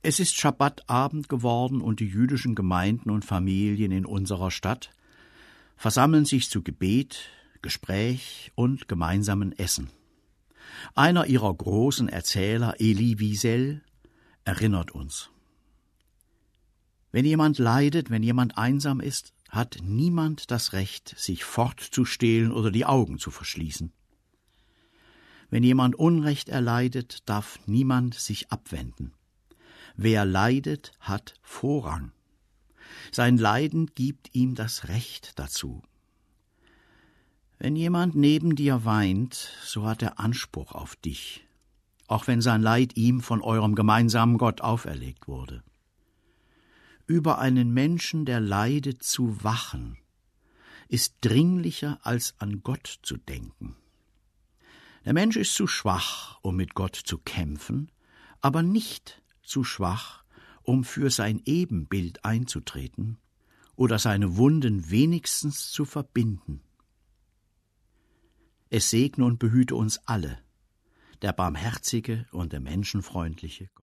Es ist Schabbatabend geworden und die jüdischen Gemeinden und Familien in unserer Stadt versammeln sich zu Gebet, Gespräch und gemeinsamen Essen. Einer ihrer großen Erzähler, Elie Wiesel, erinnert uns: Wenn jemand leidet, wenn jemand einsam ist, hat niemand das Recht, sich fortzustehlen oder die Augen zu verschließen. Wenn jemand Unrecht erleidet, darf niemand sich abwenden. Wer leidet, hat Vorrang. Sein Leiden gibt ihm das Recht dazu. Wenn jemand neben dir weint, so hat er Anspruch auf dich, auch wenn sein Leid ihm von eurem gemeinsamen Gott auferlegt wurde. Über einen Menschen, der leidet, zu wachen, ist dringlicher als an Gott zu denken. Der Mensch ist zu schwach, um mit Gott zu kämpfen, aber nicht zu schwach, um für sein Ebenbild einzutreten oder seine Wunden wenigstens zu verbinden. Es segne und behüte uns alle, der barmherzige und der menschenfreundliche Gott.